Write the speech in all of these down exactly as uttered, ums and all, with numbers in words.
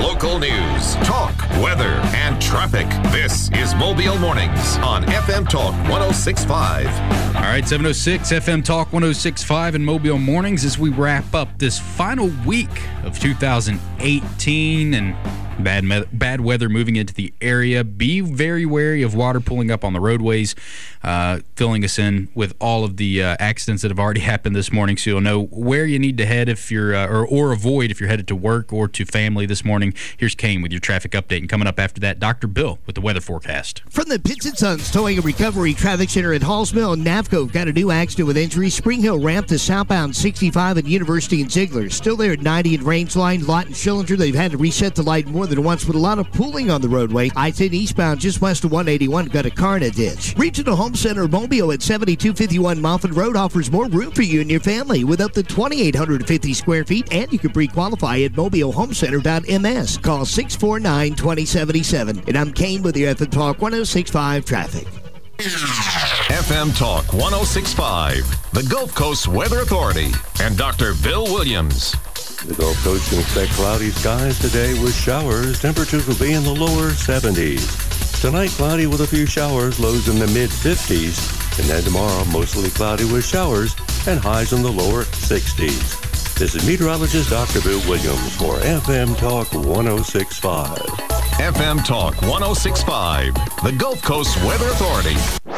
Local news, talk, weather, and traffic. This is Mobile Mornings on F M Talk one oh six point five. All right, seven oh six F M Talk one oh six point five in Mobile Mornings as we wrap up this final week of two thousand eighteen and bad me- bad weather moving into the area. Be very wary of water pulling up on the roadways, uh, filling us in with all of the uh, accidents that have already happened this morning, so you'll know where you need to head if you're uh, or, or avoid if you're headed to work or to family this morning. Here's Kane with your traffic update, and coming up after that, Doctor Bill with the weather forecast. From the Pitts and Sons Towing and Recovery Traffic Center at Halls Mill and Navco, got a new accident with injury. Spring Hill ramp to southbound sixty-five at University and Ziegler. Still there at ninety at Rangeline, Lott and Schillinger. They've had to reset the light more than once with a lot of pooling on the roadway. I ten eastbound just west of one eighty-one, got a car in a ditch. Regional Home Center Mobile at seventy-two fifty-one Moffett Road offers more room for you and your family with up to two thousand eight hundred fifty square feet, and you can pre-qualify at mobile home center dot m s. Call six four nine, two oh seven seven. And I'm Kane with the F M Talk one oh six point five traffic. F M Talk one oh six point five, the Gulf Coast Weather Authority, and Doctor Bill Williams. The Gulf Coast can expect cloudy skies today with showers. Temperatures will be in the lower seventies. Tonight, cloudy with a few showers, lows in the mid-fifties. And then tomorrow, mostly cloudy with showers and highs in the lower sixties. This is meteorologist Doctor Bill Williams for F M Talk one oh six point five. F M Talk one oh six point five, the Gulf Coast Weather Authority.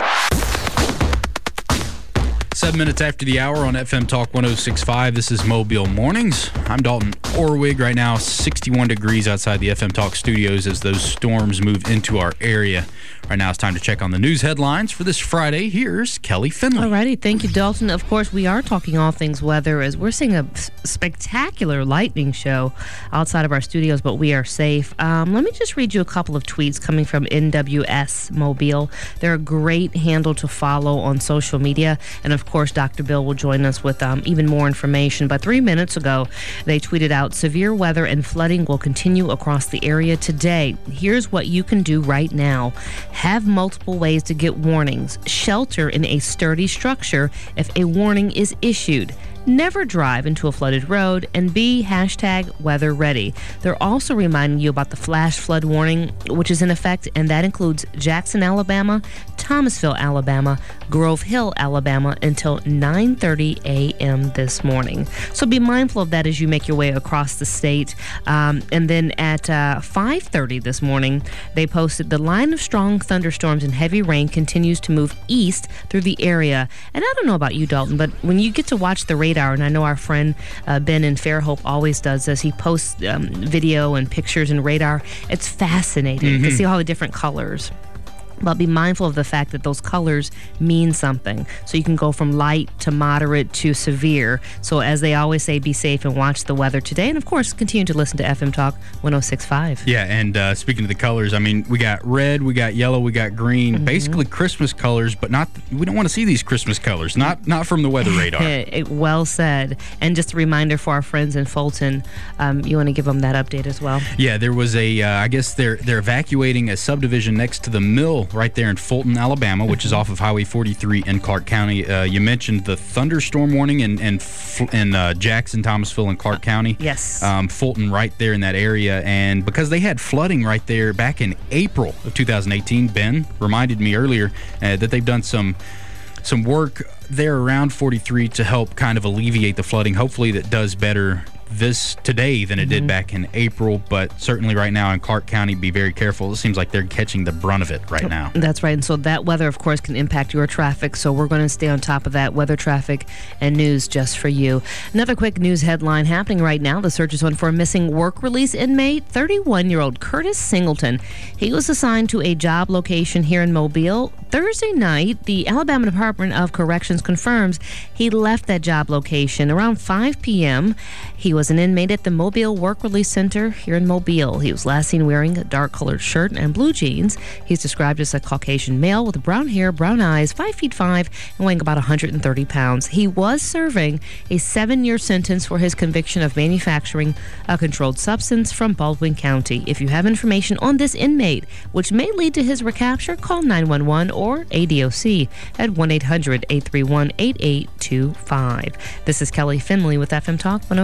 Seven minutes after the hour on F M Talk one oh six point five, this is Mobile Mornings. I'm Dalton Orwig. Right now, sixty-one degrees outside the F M Talk studios as those storms move into our area. Right now, it's time to check on the news headlines for this Friday. Here's Kelly Finley. All righty. Thank you, Dalton. Of course, we are talking all things weather as we're seeing a spectacular lightning show outside of our studios, but we are safe. Um, let me just read you a couple of tweets coming from N W S Mobile. They're a great handle to follow on social media. And, of course, Doctor Bill will join us with um, even more information. But three minutes ago, they tweeted out, severe weather and flooding will continue across the area today. Here's what you can do right now. Have multiple ways to get warnings. Shelter in a sturdy structure if a warning is issued. Never drive into a flooded road, and be hashtag weather ready. They're also reminding you about the flash flood warning, which is in effect, and that includes Jackson, Alabama, Thomasville, Alabama, Grove Hill, Alabama, until nine thirty a.m. this morning. So be mindful of that as you make your way across the state. Um, and then at uh, five thirty this morning, they posted the line of strong thunderstorms and heavy rain continues to move east through the area. And I don't know about you, Dalton, but when you get to watch the radar, and I know our friend uh, Ben in Fairhope always does this. He posts um, video and pictures and radar. It's fascinating mm-hmm. to see all the different colors. But be mindful of the fact that those colors mean something. So you can go from light to moderate to severe. So as they always say, be safe and watch the weather today. And, of course, continue to listen to F M Talk one oh six point five. Yeah, and uh, speaking of the colors, I mean, we got red, we got yellow, we got green. Mm-hmm. Basically Christmas colors, but not. We don't want to see these Christmas colors. Not not from the weather radar. it, well said. And just a reminder for our friends in Fulton, um, you want to give them that update as well? Yeah, there was a, uh, I guess they're, they're evacuating a subdivision next to the mill right there in Fulton, Alabama, which is off of Highway forty-three in Clark County. Uh, you mentioned the thunderstorm warning in in, in uh, Jackson, Thomasville, and Clark County. Yes. Um, Fulton right there in that area. And because they had flooding right there back in April of two thousand eighteen, Ben reminded me earlier uh, that they've done some some work there around forty-three to help kind of alleviate the flooding. Hopefully that does better this today than it mm-hmm. did back in April, but certainly right now in Clark County, be very careful. It seems like they're catching the brunt of it right now. That's right. And so that weather, of course, can impact your traffic. So we're going to stay on top of that weather, traffic, and news just for you. Another quick news headline happening right now. The search is on for a missing work release inmate, thirty-one-year-old Curtis Singleton. He was assigned to a job location here in Mobile. Thursday night, the Alabama Department of Corrections confirms he left that job location around five p.m. He was an inmate at the Mobile Work Release Center here in Mobile. He was last seen wearing a dark-colored shirt and blue jeans. He's described as a Caucasian male with brown hair, brown eyes, five feet five, and weighing about one hundred thirty pounds. He was serving a seven-year sentence for his conviction of manufacturing a controlled substance from Baldwin County. If you have information on this inmate, which may lead to his recapture, call nine one one or A D O C at one eight hundred, eight three one, eight eight two five. This is Kelly Finley with F M Talk one oh six point five.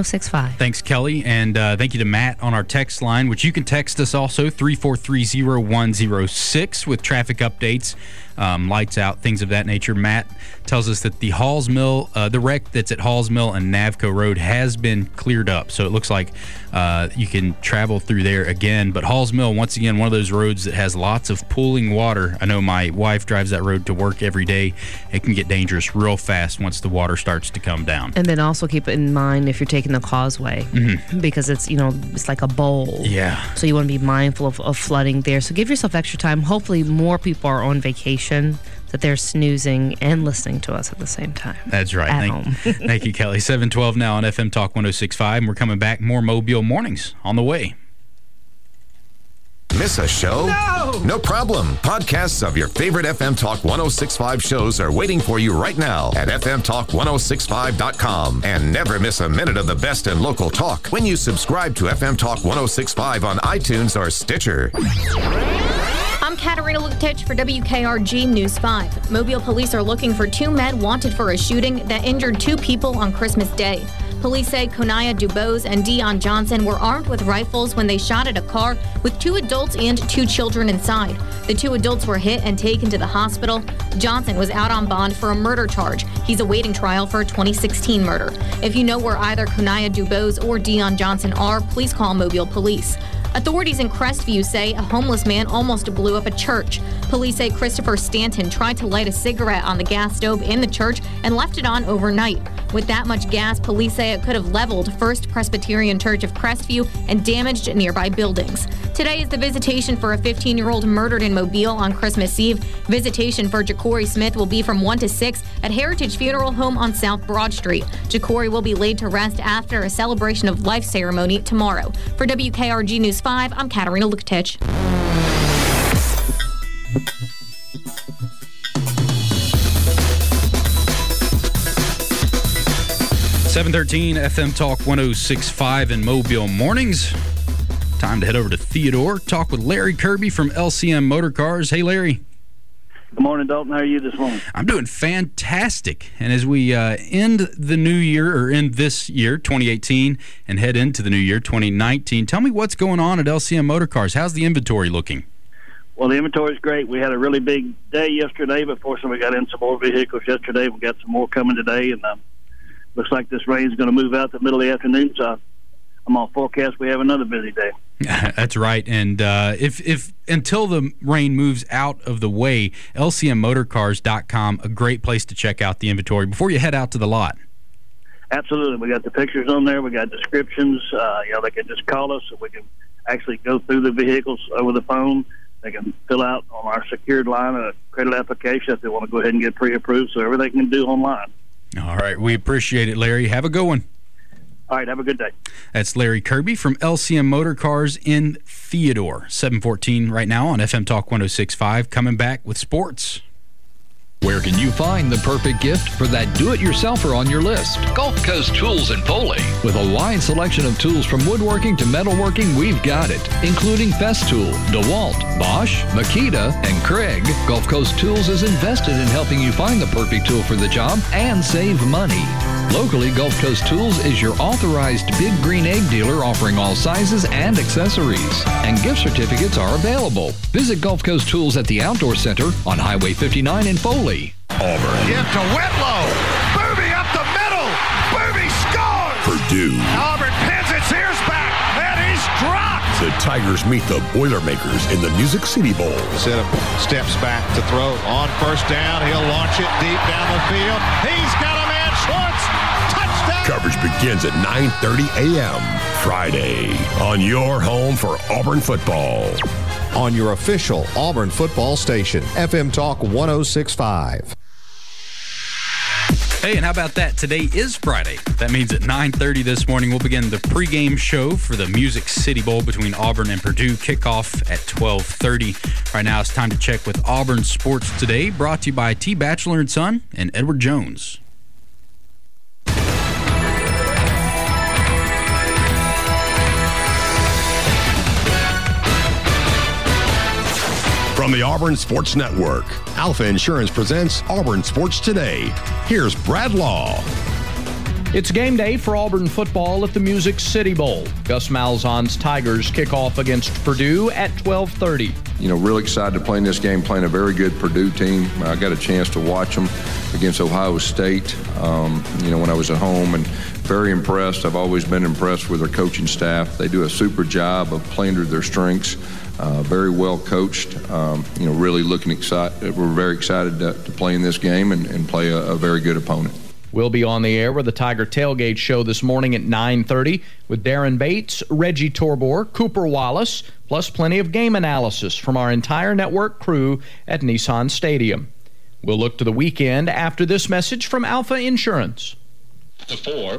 five. Thanks, Kelly, and uh, thank you to Matt on our text line, which you can text us also, three four three, zero one zero six, with traffic updates, um, lights out, things of that nature. Matt tells us that the Halls Mill, uh, the wreck that's at Halls Mill and Navco Road has been cleared up, so it looks like uh, you can travel through there again. But Halls Mill, once again, one of those roads that has lots of pooling water. I know my wife drives that road to work every day. It can get dangerous real fast once the water starts to come down. And then also keep it in mind if you're taking the causeway, mm-hmm. because it's, you know, it's like a bowl. Yeah. So you want to be mindful of, of flooding there. So give yourself extra time. Hopefully more people are on vacation, that they're snoozing and listening to us at the same time. That's right. At Thank, home. Thank you, Kelly. seven twelve now on F M Talk one oh six point five, and we're coming back. More Mobile Mornings on the way. Miss a show? No! No problem. Podcasts of your favorite F M Talk one oh six point five shows are waiting for you right now at f m talk one oh six five dot com. And never miss a minute of the best in local talk when you subscribe to F M Talk one oh six point five on iTunes or Stitcher. I'm Katarina Lukatich for W K R G News five. Mobile police are looking for two men wanted for a shooting that injured two people on Christmas Day. Police say Konaya Dubose and Dion Johnson were armed with rifles when they shot at a car with two adults and two children inside. The two adults were hit and taken to the hospital. Johnson was out on bond for a murder charge. He's awaiting trial for a twenty sixteen murder. If you know where either Konaya Dubose or Dion Johnson are, please call Mobile Police. Authorities in Crestview say a homeless man almost blew up a church. Police say Christopher Stanton tried to light a cigarette on the gas stove in the church and left it on overnight. With that much gas, police say it could have leveled First Presbyterian Church of Crestview and damaged nearby buildings. Today is the visitation for a fifteen-year-old murdered in Mobile on Christmas Eve. Visitation for Ja'Cory Smith will be from one to six at Heritage Funeral Home on South Broad Street. Ja'Cory will be laid to rest after a celebration of life ceremony tomorrow. For W K R G News five, I'm Katarina Lukatich. seven thirteen F M Talk one oh six point five in Mobile Mornings. Time to head over to Theodore, talk with Larry Kirby from L C M Motor Cars. Hey, Larry. Good morning, Dalton. How are you this morning? I'm doing fantastic. And as we uh, end the new year, or end this year, twenty eighteen, and head into the new year, twenty nineteen, tell me what's going on at L C M Motor Cars. How's the inventory looking? Well, the inventory is great. We had a really big day yesterday, but fortunately we got in some more vehicles yesterday. We got some more coming today, and um, looks like this rain is going to move out the middle of the afternoon, so I'm on forecast we have another busy day. That's right. And uh, if if until the rain moves out of the way, L C M motor cars dot com, a great place to check out the inventory before you head out to the lot. Absolutely. We got the pictures on there. We got descriptions. Uh, you know, they can just call us so we can actually go through the vehicles over the phone. They can fill out on our secured line a credit application if they want to go ahead and get pre-approved, so everything can do online. All right. We appreciate it, Larry. Have a good one. All right, have a good day. That's Larry Kirby from L C M Motor Cars in Theodore. seven fourteen right now on F M Talk one oh six point five. Coming back with sports. Where can you find the perfect gift for that do-it-yourselfer on your list? Gulf Coast Tools in Foley. With a wide selection of tools from woodworking to metalworking, we've got it, including Festool, DeWalt, Bosch, Makita, and Craig. Gulf Coast Tools is invested in helping you find the perfect tool for the job and save money. Locally, Gulf Coast Tools is your authorized Big Green Egg dealer, offering all sizes and accessories. And gift certificates are available. Visit Gulf Coast Tools at the Outdoor Center on Highway fifty-nine in Foley. Auburn. Give to Whitlow. Booby up the middle. Booby scores. Purdue. Auburn pins its ears back, and he's dropped. The Tigers meet the Boilermakers in the Music City Bowl. Instead of steps back to throw on first down, he'll launch it deep down the field. He's got a man Schwartz. Touchdown. Coverage begins at nine thirty a.m. Friday on your home for Auburn football. On your official Auburn football station, F M Talk one oh six point five. Hey, and how about that? Today is Friday. That means at nine thirty this morning, we'll begin the pregame show for the Music City Bowl between Auburn and Purdue. Kickoff at twelve thirty. Right now, it's time to check with Auburn Sports Today, brought to you by T. Batchelor and Son and Edward Jones. From the Auburn Sports Network, Alpha Insurance presents Auburn Sports Today. Here's Brad Law. It's game day for Auburn football at the Music City Bowl. Gus Malzahn's Tigers kick off against Purdue at twelve thirty. You know, really excited to play in this game, playing a very good Purdue team. I got a chance to watch them against Ohio State, um, you know, when I was at home, and very impressed. I've always been impressed with their coaching staff. They do a super job of playing to their strengths. Uh, very well coached. Um, you know, really looking excited. We're very excited to, to play in this game and, and play a, a very good opponent. We'll be on the air with the Tiger Tailgate Show this morning at nine thirty with Darren Bates, Reggie Torbor, Cooper Wallace, plus plenty of game analysis from our entire network crew at Nissan Stadium. We'll look to the weekend after this message from Alpha Insurance. The four.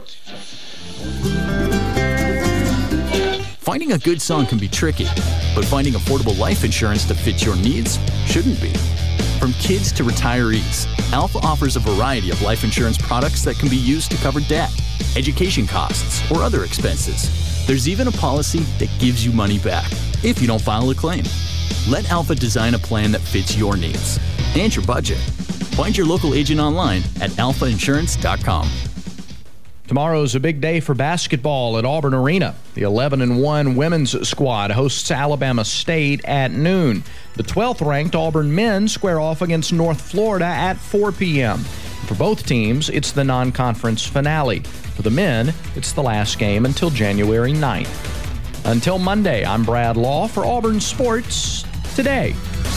Finding a good song can be tricky, but finding affordable life insurance that fits your needs shouldn't be. From kids to retirees, Alpha offers a variety of life insurance products that can be used to cover debt, education costs, or other expenses. There's even a policy that gives you money back if you don't file a claim. Let Alpha design a plan that fits your needs and your budget. Find your local agent online at alpha insurance dot com. Tomorrow's a big day for basketball at Auburn Arena. The eleven and one women's squad hosts Alabama State at noon. The twelfth ranked Auburn men square off against North Florida at four p.m. For both teams, it's the non-conference finale. For the men, it's the last game until January ninth. Until Monday, I'm Brad Law for Auburn Sports Today.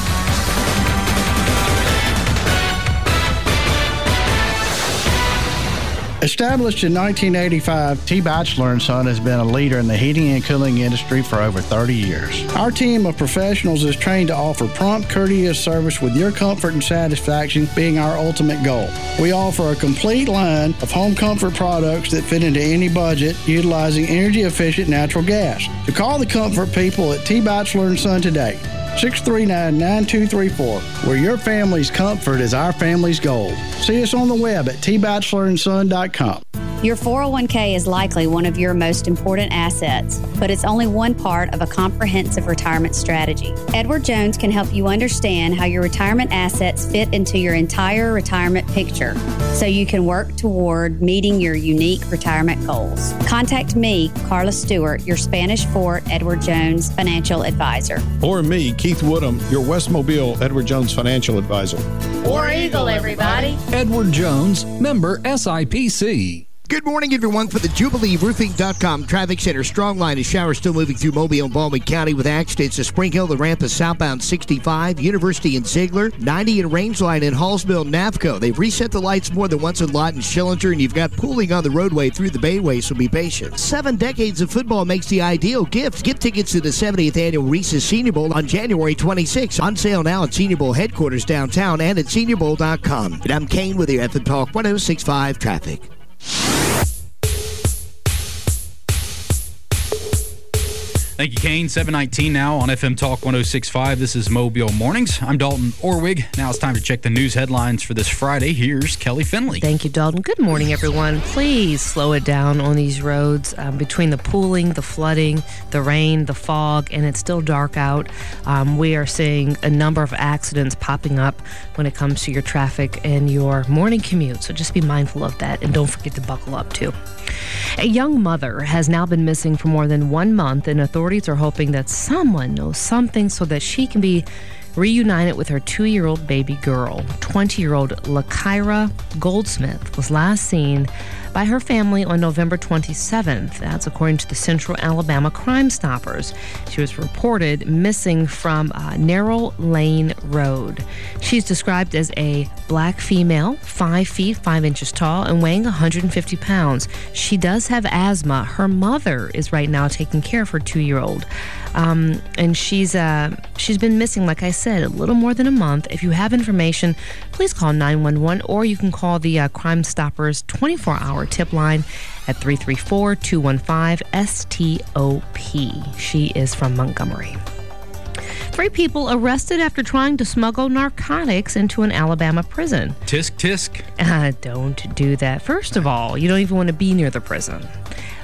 Established in nineteen eighty-five, T. Batchelor and Son has been a leader in the heating and cooling industry for over thirty years. Our team of professionals is trained to offer prompt, courteous service with your comfort and satisfaction being our ultimate goal. We offer a complete line of home comfort products that fit into any budget, utilizing energy-efficient natural gas. So call the comfort people at T. Batchelor and Son today. six three nine, nine two three four, where your family's comfort is our family's gold. See us on the web at t batchelor and son dot com. Your four oh one k is likely one of your most important assets, but it's only one part of a comprehensive retirement strategy. Edward Jones can help you understand how your retirement assets fit into your entire retirement picture, so you can work toward meeting your unique retirement goals. Contact me, Carla Stewart, your Spanish Fort Edward Jones financial advisor. Or me, Keith Woodham, your West Mobile Edward Jones financial advisor. War Eagle, everybody. Edward Jones, member S I P C. Good morning, everyone. For the Jubilee Roofing dot com Traffic Center, strong line of showers still moving through Mobile and Baldwin County with accidents to Spring Hill, the ramp is southbound sixty-five, University and Ziegler, ninety and Rangeline in Hallsville, Navco. They've reset the lights more than once in Lawton, Schillinger, and you've got pooling on the roadway through the Bayway, so be patient. Seven decades of football makes the ideal gift. Get tickets to the seventieth Annual Reese's Senior Bowl on January twenty-sixth. On sale now at Senior Bowl headquarters downtown and at senior bowl dot com. And I'm Kane with your F M Talk one oh six point five traffic. Thank you, Kane. seven nineteen now on F M Talk one oh six point five. This is Mobile Mornings. I'm Dalton Orwig. Now it's time to check the news headlines for this Friday. Here's Kelly Finley. Thank you, Dalton. Good morning, everyone. Please slow it down on these roads. Um, between the pooling, the flooding, the rain, the fog, and it's still dark out, um, we are seeing a number of accidents popping up when it comes to your traffic and your morning commute. So just be mindful of that, and don't forget to buckle up, too. A young mother has now been missing for more than one month, and authorities are hoping that someone knows something so that she can be reunited with her two-year-old baby girl. twenty-year-old Lakyra Goldsmith was last seen by her family on November twenty-seventh. That's according to the Central Alabama Crime Stoppers. She was reported missing from uh, Narrow Lane Road. She's described as a black female, five feet, five inches tall, and weighing one hundred fifty pounds. She does have asthma. Her mother is right now taking care of her two-year-old. Um, and she's uh, she's been missing, like I said, a little more than a month. If you have information, please call nine one one, or you can call the uh, Crime Stoppers twenty-four hour tip line at three three four, two one five, S T O P. She is from Montgomery. Three people arrested after trying to smuggle narcotics into an Alabama prison. Tisk, tisk. Uh, don't do that. First of all, you don't even want to be near the prison.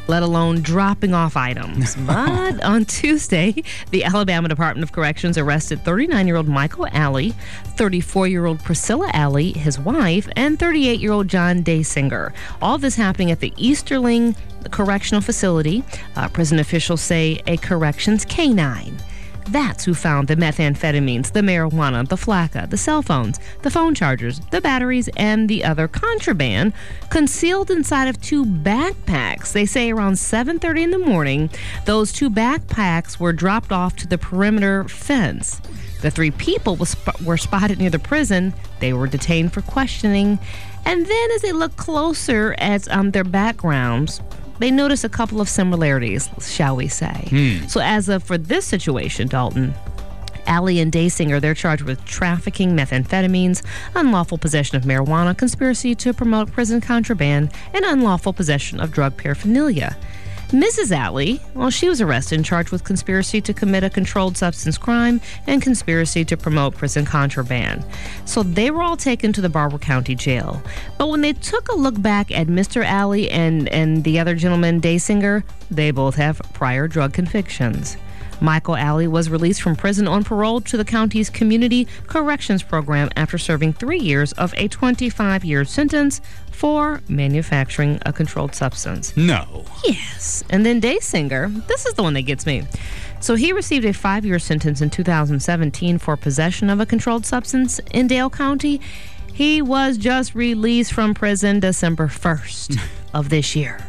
let alone dropping off items. But on Tuesday, the Alabama Department of Corrections arrested thirty-nine-year-old Michael Alley, thirty-four-year-old Priscilla Alley, his wife, and thirty-eight-year-old John Daysinger. All this happening at the Easterling Correctional Facility. Uh, prison officials say a corrections canine. That's who found the methamphetamines, the marijuana, the flakka, the cell phones, the phone chargers, the batteries, and the other contraband concealed inside of two backpacks. They say around seven thirty in the morning, those two backpacks were dropped off to the perimeter fence. The three people was, were spotted near the prison. They were detained for questioning. And then as they looked closer at um, their backgrounds, they noticed a couple of similarities, shall we say. Hmm. So as of for this situation, Dalton, Alley and Daysinger, they're charged with trafficking methamphetamines, unlawful possession of marijuana, conspiracy to promote prison contraband, and unlawful possession of drug paraphernalia. Missus Alley, well, she was arrested and charged with conspiracy to commit a controlled substance crime and conspiracy to promote prison contraband. So they were all taken to the Barber County Jail. But when they took a look back at Mister Alley and, and the other gentleman, Daysinger, they both have prior drug convictions. Michael Alley was released from prison on parole to the county's Community Corrections Program after serving three years of a twenty-five-year sentence for manufacturing a controlled substance. No. Yes. And then Daysinger, this is the one that gets me. So he received a five-year sentence in two thousand seventeen for possession of a controlled substance in Dale County. He was just released from prison December first of this year.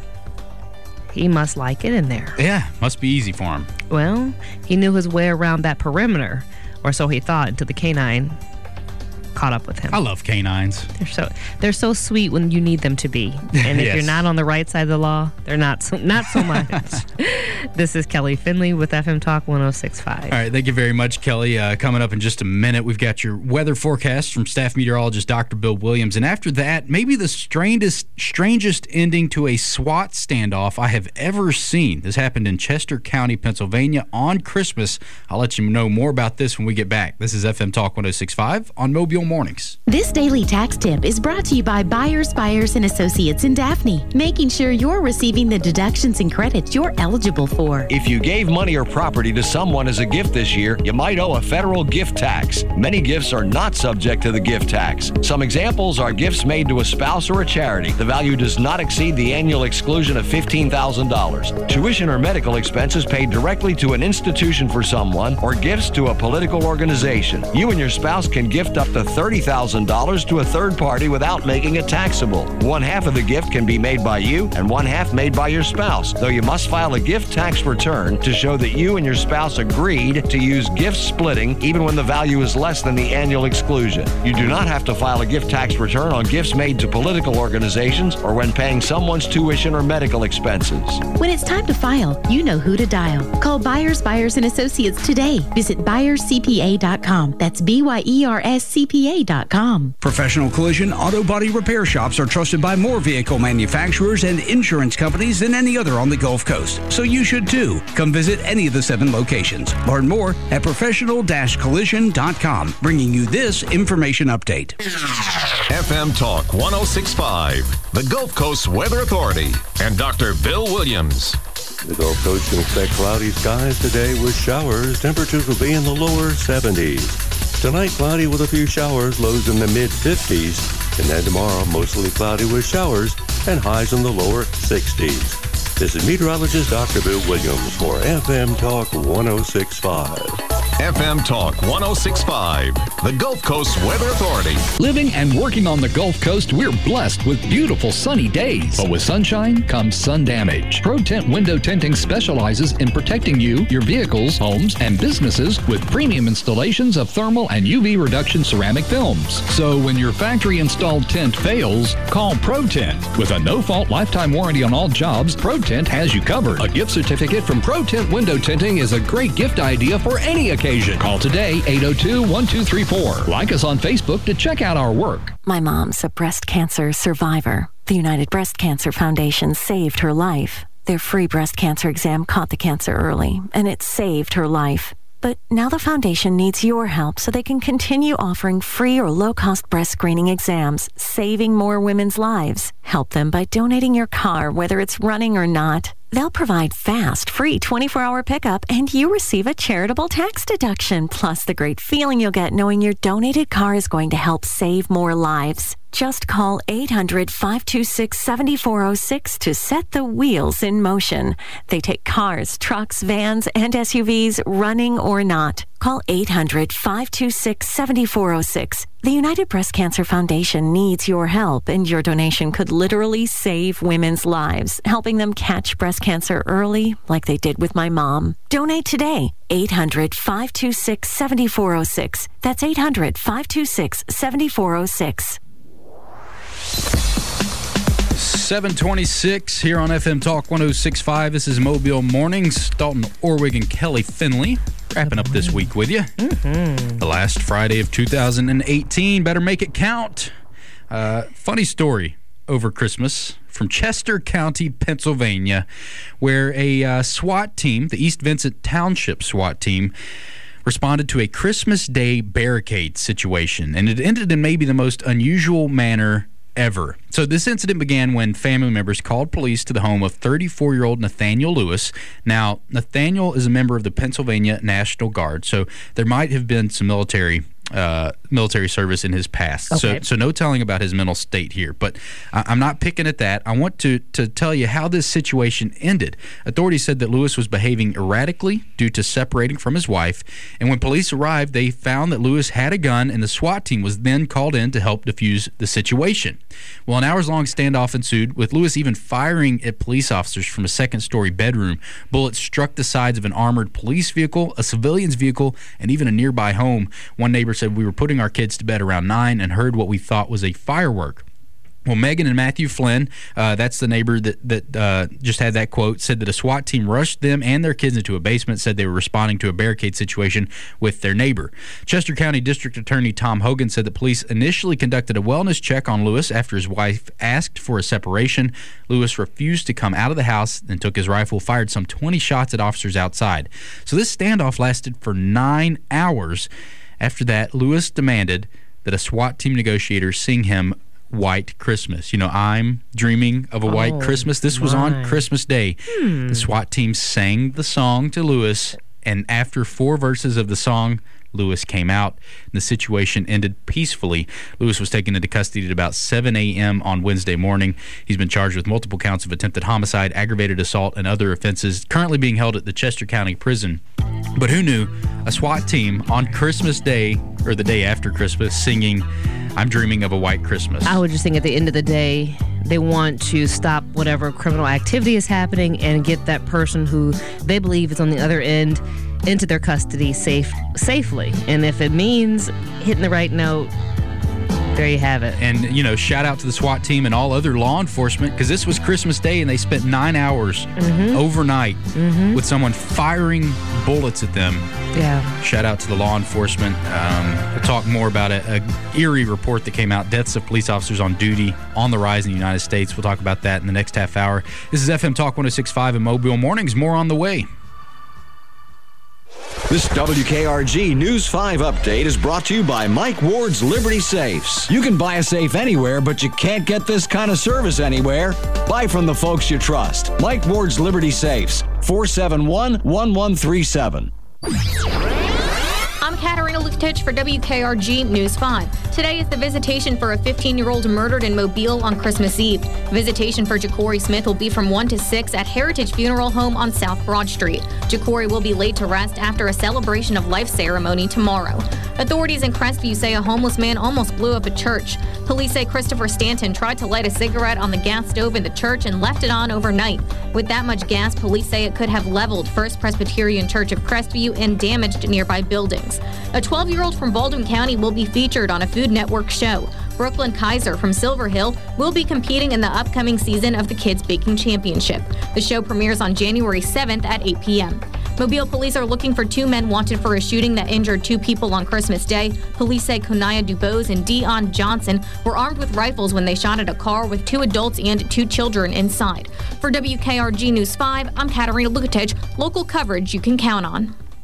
He must like it in there. Yeah, must be easy for him. Well, he knew his way around that perimeter, or so he thought, until the canine caught up with him. I love canines. They're so they're so sweet when you need them to be. And if Yes. you're not on the right side of the law, they're not so, not so much. This is Kelly Finley with F M Talk one oh six point five. All right, thank you very much, Kelly. Uh, coming up in just a minute, we've got your weather forecast from staff meteorologist Doctor Bill Williams. And after that, maybe the strangest, strangest ending to a SWAT standoff I have ever seen. This happened in Chester County, Pennsylvania on Christmas. I'll let you know more about this when we get back. This is F M Talk one oh six point five on Mobile Mornings. This daily tax tip is brought to you by Byers, Byers and Associates in Daphne, making sure you're receiving the deductions and credits you're eligible for. If you gave money or property to someone as a gift this year, you might owe a federal gift tax. Many gifts are not subject to the gift tax. Some examples are gifts made to a spouse or a charity. The value does not exceed the annual exclusion of fifteen thousand dollars. Tuition or medical expenses paid directly to an institution for someone, or gifts to a political organization. You and your spouse can gift up to thirty thousand dollars to a third party without making it taxable. One half of the gift can be made by you and one half made by your spouse, though you must file a gift tax return to show that you and your spouse agreed to use gift splitting even when the value is less than the annual exclusion. You do not have to file a gift tax return on gifts made to political organizations or when paying someone's tuition or medical expenses. When it's time to file, you know who to dial. Call Byers, Byers and Associates today. Visit byers c p a dot com. That's B Y E R S C P A dot com. Professional collision auto body repair shops are trusted by more vehicle manufacturers and insurance companies than any other on the Gulf Coast. So you should too. Come visit any of the seven locations. Learn more at professional dash collision dot com, bringing you this information update. F M Talk one oh six point five, the Gulf Coast Weather Authority, and Doctor Bill Williams. The Gulf Coast can expect cloudy skies today with showers. Temperatures will be in the lower seventies. Tonight, cloudy with a few showers, lows in the mid-fifties. And then tomorrow, mostly cloudy with showers and highs in the lower sixties. This is meteorologist Doctor Bill Williams for F M Talk one oh six point five. F M Talk one oh six point five, the Gulf Coast Weather Authority. Living and working on the Gulf Coast, we're blessed with beautiful sunny days. But with sunshine comes sun damage. ProTint Window Tinting specializes in protecting you, your vehicles, homes, and businesses with premium installations of thermal and U V reduction ceramic films. So when your factory installed tint fails, call ProTint. With a no-fault lifetime warranty on all jobs, ProTint has you covered. A gift certificate from ProTint Window Tinting is a great gift idea for any occasion. Call today, eight oh two, one two three four. Like us on Facebook to check out our work. My mom's a breast cancer survivor. The United Breast Cancer Foundation saved her life. Their free breast cancer exam caught the cancer early, and it saved her life. But now the foundation needs your help so they can continue offering free or low-cost breast screening exams, saving more women's lives. Help them by donating your car, whether it's running or not. They'll provide fast, free twenty-four hour pickup, and you receive a charitable tax deduction, plus the great feeling you'll get knowing your donated car is going to help save more lives. Just call eight hundred, five two six, seven four zero six to set the wheels in motion. They take cars, trucks, vans, and S U Vs, running or not. Call eight hundred, five two six, seven four zero six. The United Breast Cancer Foundation needs your help, and your donation could literally save women's lives, helping them catch breast cancer early, like they did with my mom. Donate today. eight hundred, five two six, seven four zero six. That's eight hundred, five two six, seven four zero six. seven twenty-six here on F M Talk one oh six point five. This is Mobile Mornings. Dalton Orwig and Kelly Finley wrapping up this week with you. Mm-hmm. The last Friday of two thousand eighteen. Better make it count. Uh, funny story over Christmas from Chester County, Pennsylvania, where a uh, SWAT team, the East Vincent Township SWAT team, responded to a Christmas Day barricade situation, and it ended in maybe the most unusual manner ever. So this incident began when family members called police to the home of thirty-four-year-old Nathaniel Lewis. Now, Nathaniel is a member of the Pennsylvania National Guard, so there might have been some military uh, military service in his past. Okay. So so no telling about his mental state here, but I, I'm not picking at that. I want to, to tell you how this situation ended. Authorities said that Lewis was behaving erratically due to separating from his wife, and when police arrived, they found that Lewis had a gun, and the SWAT team was then called in to help defuse the situation. Well, an hours-long standoff ensued, with Lewis even firing at police officers from a second-story bedroom. Bullets struck the sides of an armored police vehicle, a civilian's vehicle, and even a nearby home. One neighbor said, "We were putting our kids to bed around nine and heard what we thought was a firework." Well, Megan and Matthew Flynn, uh, that's the neighbor that, that uh, just had that quote, said that a SWAT team rushed them and their kids into a basement, said they were responding to a barricade situation with their neighbor. Chester County District Attorney Tom Hogan said that police initially conducted a wellness check on Lewis after his wife asked for a separation. Lewis refused to come out of the house and took his rifle, fired some twenty shots at officers outside. So this standoff lasted for nine hours. After that, Lewis demanded that a SWAT team negotiator sing him White Christmas. You know, I'm dreaming of a white Oh, Christmas. This was on my. Christmas Day. Hmm. The SWAT team sang the song to Lewis, and after four verses of the song, Lewis came out. The situation ended peacefully. Lewis was taken into custody at about seven a.m. on Wednesday morning. He's been charged with multiple counts of attempted homicide, aggravated assault, and other offenses, currently being held at the Chester County Prison. But who knew a SWAT team on Christmas Day, or the day after Christmas, singing I'm Dreaming of a White Christmas? I would just think at the end of the day, they want to stop whatever criminal activity is happening and get that person who they believe is on the other end into their custody safe safely. And if it means hitting the right note, there you have it. And, you know, shout out to the SWAT team and all other law enforcement, because this was Christmas Day and they spent nine hours Mm-hmm. overnight Mm-hmm. with someone firing bullets at them. Yeah. Shout out to the law enforcement. Um, we'll talk more about a, a eerie report that came out, deaths of police officers on duty on the rise in the United States. We'll talk about that in the next half hour. This is F M Talk one oh six point five and Mobile Mornings. More on the way. This W K R G News five update is brought to you by Mike Ward's Liberty Safes. You can buy a safe anywhere, but you can't get this kind of service anywhere. Buy from the folks you trust. Mike Ward's Liberty Safes, four seven one, one one three seven. I'm Katarina Lukitich for W K R G News five. Today is the visitation for a fifteen-year-old murdered in Mobile on Christmas Eve. Visitation for Ja'Cory Smith will be from one to six at Heritage Funeral Home on South Broad Street. Ja'Cory will be laid to rest after a celebration of life ceremony tomorrow. Authorities in Crestview say a homeless man almost blew up a church. Police say Christopher Stanton tried to light a cigarette on the gas stove in the church and left it on overnight. With that much gas, police say it could have leveled First Presbyterian Church of Crestview and damaged nearby buildings. A twelve-year-old from Baldwin County will be featured on a Food Network show. Brooklyn Kaiser from Silver Hill will be competing in the upcoming season of the Kids Baking Championship. The show premieres on January seventh at eight p.m. Mobile police are looking for two men wanted for a shooting that injured two people on Christmas Day. Police say Konaya Dubose and Dion Johnson were armed with rifles when they shot at a car with two adults and two children inside. For W K R G News five, I'm Katarina Lukitich. Local coverage you can count on.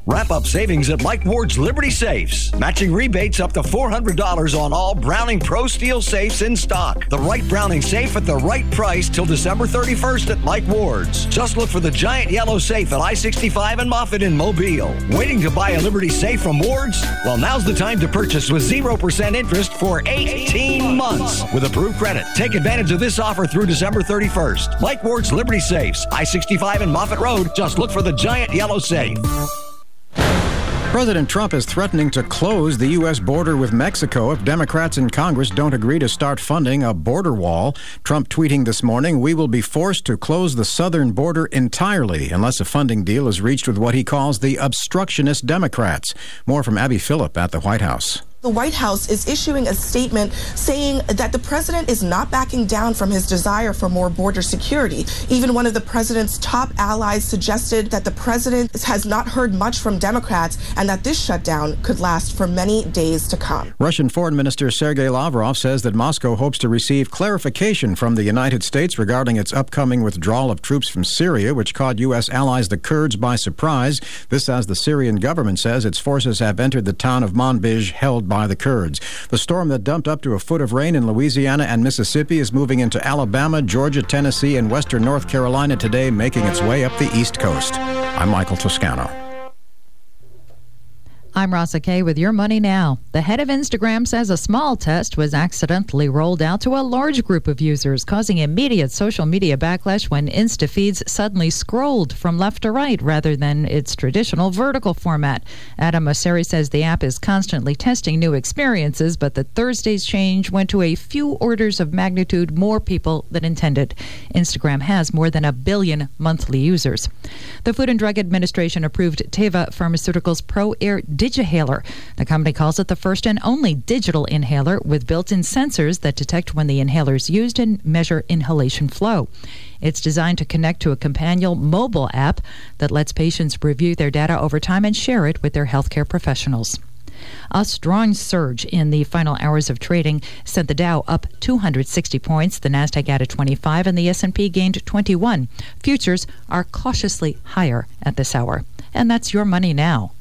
Wrap-up savings at Mike Ward's Liberty Safes. Matching rebates up to four hundred dollars on all Browning Pro Steel safes in stock. The right Browning safe at the right price till December thirty-first at Mike Ward's. Just look for the giant yellow safe at I sixty-five and Moffett in Mobile. Waiting to buy a Liberty safe from Ward's? Well, now's the time to purchase with zero percent interest for eighteen months with approved credit. Take advantage of this offer through December thirty-first. Mike Ward's Liberty Safes, I sixty-five and Moffett Road. Just look for the giant yellow safe. President Trump is threatening to close the U S border with Mexico if Democrats in Congress don't agree to start funding a border wall. Trump tweeting this morning, "We will be forced to close the southern border entirely unless a funding deal is reached with what he calls the obstructionist Democrats." More from Abby Phillip at the White House. The White House is issuing a statement saying that the president is not backing down from his desire for more border security. Even one of the president's top allies suggested that the president has not heard much from Democrats and that this shutdown could last for many days to come. Russian Foreign Minister Sergei Lavrov says that Moscow hopes to receive clarification from the United States regarding its upcoming withdrawal of troops from Syria, which caught U S allies the Kurds by surprise. This as the Syrian government says its forces have entered the town of Manbij, held by the Kurds. The storm that dumped up to a foot of rain in Louisiana and Mississippi is moving into Alabama, Georgia, Tennessee, and western North Carolina today, making its way up the East Coast. I'm Michael Toscano. I'm Rasa Kay with Your Money Now. The head of Instagram says a small test was accidentally rolled out to a large group of users, causing immediate social media backlash when Insta feeds suddenly scrolled from left to right rather than its traditional vertical format. Adam Mosseri says the app is constantly testing new experiences, but that Thursday's change went to a few orders of magnitude more people than intended. Instagram has more than a billion monthly users. The Food and Drug Administration approved Teva Pharmaceuticals Pro Air Digihaler. The company calls it the first and only digital inhaler with built-in sensors that detect when the inhaler is used and measure inhalation flow. It's designed to connect to a companion mobile app that lets patients review their data over time and share it with their healthcare professionals. A strong surge in the final hours of trading sent the Dow up two hundred sixty points. The Nasdaq added twenty-five and the S and P gained twenty-one. Futures are cautiously higher at this hour. And that's Your Money Now.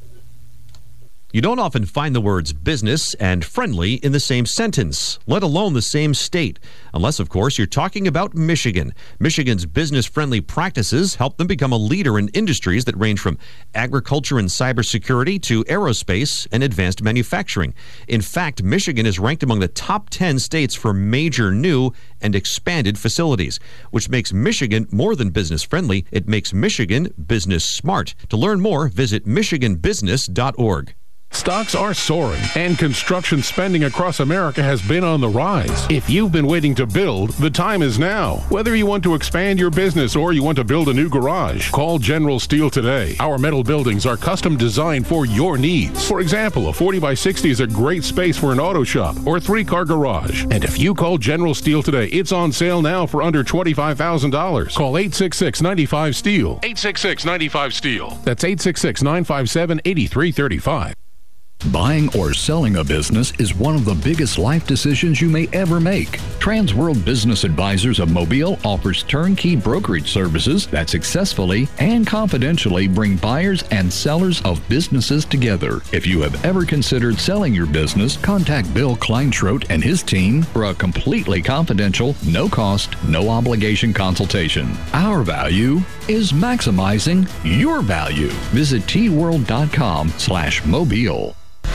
You don't often find the words business and friendly in the same sentence, let alone the same state, unless, of course, you're talking about Michigan. Michigan's business-friendly practices help them become a leader in industries that range from agriculture and cybersecurity to aerospace and advanced manufacturing. In fact, Michigan is ranked among the top ten states for major new and expanded facilities, which makes Michigan more than business-friendly. It makes Michigan business smart. To learn more, visit michigan business dot org. Stocks are soaring, and construction spending across America has been on the rise. If you've been waiting to build, the time is now. Whether you want to expand your business or you want to build a new garage, call General Steel today. Our metal buildings are custom designed for your needs. For example, a forty by sixty is a great space for an auto shop or a three-car garage. And if you call General Steel today, it's on sale now for under twenty-five thousand dollars. Call eight six six, nine five, STEEL. eight six six, nine five, STEEL. That's eight six six, nine five seven, eight three three five. Buying or selling a business is one of the biggest life decisions you may ever make. Transworld Business Advisors of Mobile offers turnkey brokerage services that successfully and confidentially bring buyers and sellers of businesses together. If you have ever considered selling your business, contact Bill Kleinschrodt and his team for a completely confidential, no-cost, no-obligation consultation. Our value is maximizing your value. Visit t world dot com slash mobile.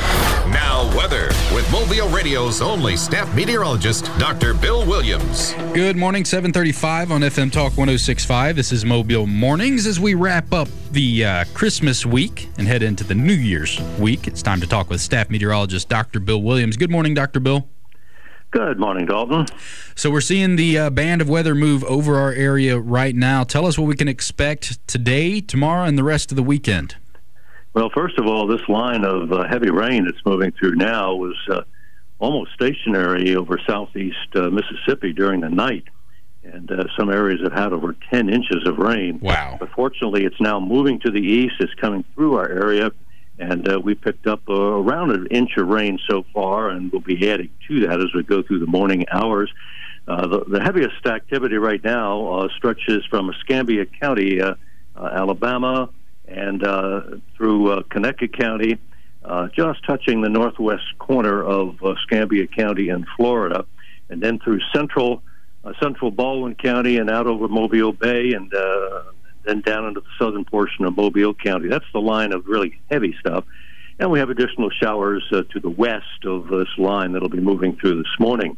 Now weather with Mobile Radio's only staff meteorologist, Doctor Bill Williams. Good morning, seven thirty-five on F M Talk one oh six point five. This is Mobile Mornings. As we wrap up the uh, Christmas week and head into the New Year's week, it's time to talk with staff meteorologist Doctor Bill Williams. Good morning, Doctor Bill. Good morning, Dalton. So we're seeing the uh, band of weather move over our area right now. Tell us what we can expect today, tomorrow, and the rest of the weekend. Well, first of all, this line of uh, heavy rain that's moving through now was uh, almost stationary over southeast uh, Mississippi during the night. And uh, some areas have had over ten inches of rain. Wow. But fortunately, it's now moving to the east. It's coming through our area. And uh, we picked up uh, around an inch of rain so far, and we'll be adding to that as we go through the morning hours. Uh, the, the heaviest activity right now uh, stretches from Escambia County, uh, uh, Alabama, and uh, through uh, Connecticut County, uh, just touching the northwest corner of uh, Escambia County in Florida, and then through central uh, central Baldwin County and out over Mobile Bay, and uh, then down into the southern portion of Mobile County. That's the line of really heavy stuff. And we have additional showers uh, to the west of this line that'll be moving through this morning.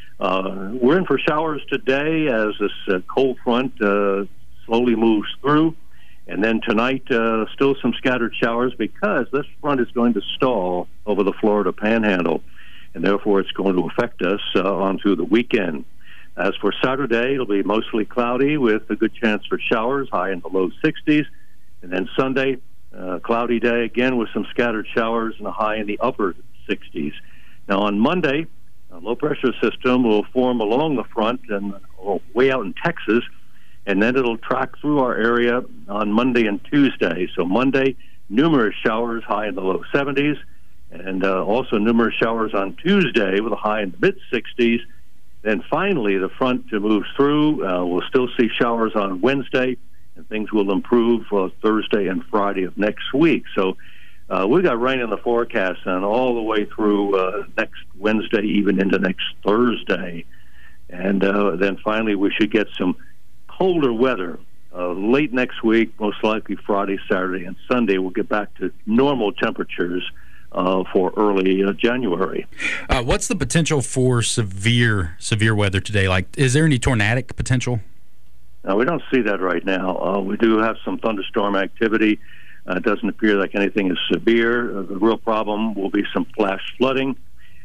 Uh, we're in for showers today as this uh, cold front uh, slowly moves through. And then tonight, uh, still some scattered showers because this front is going to stall over the Florida Panhandle. And therefore, it's going to affect us uh, on through the weekend. As for Saturday, it'll be mostly cloudy with a good chance for showers, high in the low sixties. And then Sunday, uh, cloudy day again with some scattered showers and a high in the upper sixties. Now on Monday, a low-pressure system will form along the front and uh, way out in Texas, and then it'll track through our area on Monday and Tuesday. So Monday, numerous showers, high in the low seventies, and uh, also numerous showers on Tuesday with a high in the mid-sixties. Then finally, the front moves through. Uh, we'll still see showers on Wednesday, and things will improve uh, Thursday and Friday of next week. So uh, we got rain in the forecast and all the way through uh, next Wednesday, even into next Thursday. And uh, then finally, we should get some colder weather uh, late next week, most likely Friday, Saturday, and Sunday. We'll get back to normal temperatures Uh, for early uh, January. Uh, what's the potential for severe severe weather today? Like, is there any tornadic potential? No, we don't see that right now. Uh, we do have some thunderstorm activity. Uh, it doesn't appear like anything is severe. Uh, the real problem will be some flash flooding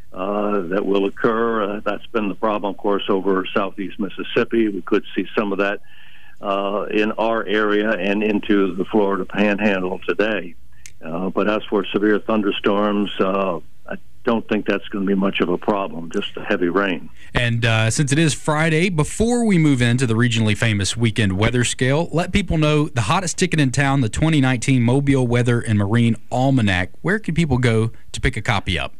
uh, that will occur. Uh, that's been the problem, of course, over southeast Mississippi. We could see some of that uh, in our area and into the Florida Panhandle today. Uh, but as for severe thunderstorms, uh, I don't think that's going to be much of a problem, just the heavy rain. And uh, since it is Friday, before we move into the regionally famous weekend weather scale, let people know the hottest ticket in town, the twenty nineteen Mobile Weather and Marine Almanac. Where can people go to pick a copy up?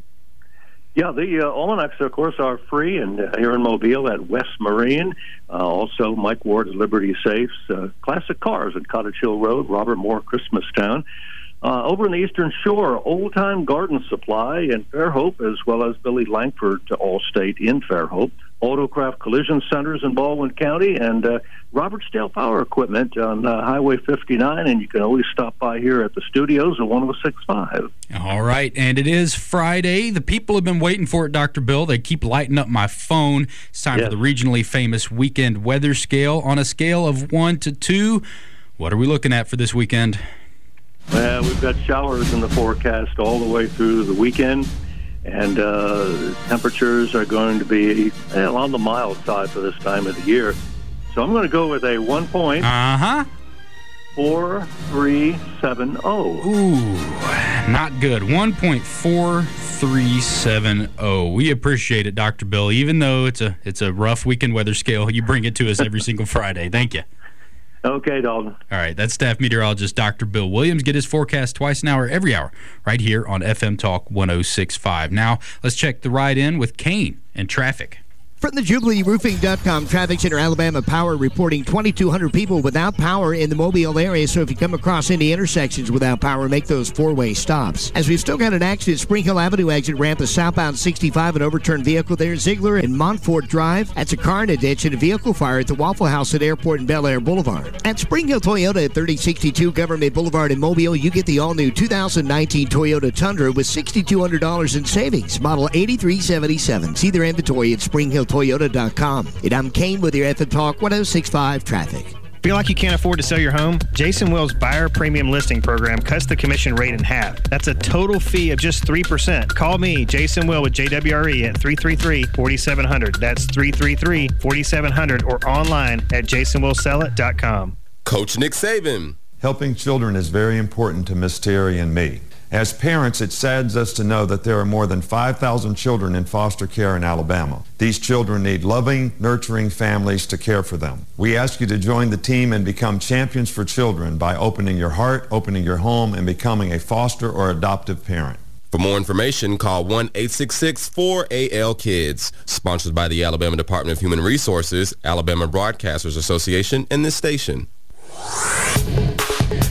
Yeah, the uh, almanacs, of course, are free, and uh, here in Mobile at West Marine. Uh, also, Mike Ward's Liberty Safes, uh, classic cars at Cottage Hill Road, Robert Moore, Christmastown. Uh, over in the Eastern Shore, Old Time Garden Supply in Fairhope, as well as Billy Langford to Allstate in Fairhope, Autocraft Collision Centers in Baldwin County, and uh, Robertsdale Power Equipment on uh, Highway fifty-nine, and you can always stop by here at the studios at one oh six point five. All right, and it is Friday. The people have been waiting for it, Doctor Bill. They keep lighting up my phone. It's time yes. for the regionally famous weekend weather scale. On a scale of one to two, what are we looking at for this weekend? Well, we've got showers in the forecast all the way through the weekend, and uh, temperatures are going to be well, on the mild side for this time of the year. So I'm going to go with a one point. Uh-huh. four three seven oh. Ooh, not good. one point four three seven oh. We appreciate it, Doctor Bill. Even though it's a it's a rough weekend weather scale, you bring it to us every single Friday. Thank you. Okay, Dalton. All right, that's staff meteorologist Doctor Bill Williams. Get his forecast twice an hour, every hour, right here on F M Talk one oh six point five. Now, let's check the ride in with Kane and traffic. From the Jubilee Roofing dot com Traffic Center Alabama Power reporting twenty-two hundred people without power in the Mobile area. So if you come across any intersections without power, make those four-way stops. As we've still got an accident, Spring Hill Avenue exit ramp, a southbound sixty-five, an overturned vehicle there. Ziegler and Montfort Drive. That's a car in a ditch and a vehicle fire at the Waffle House at Airport and Bel Air Boulevard. At Spring Hill Toyota at thirty sixty-two Government Boulevard in Mobile, you get the all-new two thousand nineteen Toyota Tundra with six thousand two hundred dollars in savings. Model eighty-three seventy-seven. See their inventory at spring hill toyota dot com. And I'm Kane with your F M Talk one oh six point five traffic. Feel like you can't afford to sell your home? Jason Will's Buyer Premium Listing Program cuts the commission rate in half. That's a total fee of just three percent. Call me, Jason Will with J W R E at three three three, four seven zero zero. That's three three three, four seven zero zero or online at jason will sell it dot com. Coach Nick Saban. Helping children is very important to Miss Terry and me. As parents, it saddens us to know that there are more than five thousand children in foster care in Alabama. These children need loving, nurturing families to care for them. We ask you to join the team and become champions for children by opening your heart, opening your home, and becoming a foster or adoptive parent. For more information, call one eight six six, four A L, KIDS. Sponsored by the Alabama Department of Human Resources, Alabama Broadcasters Association, and this station.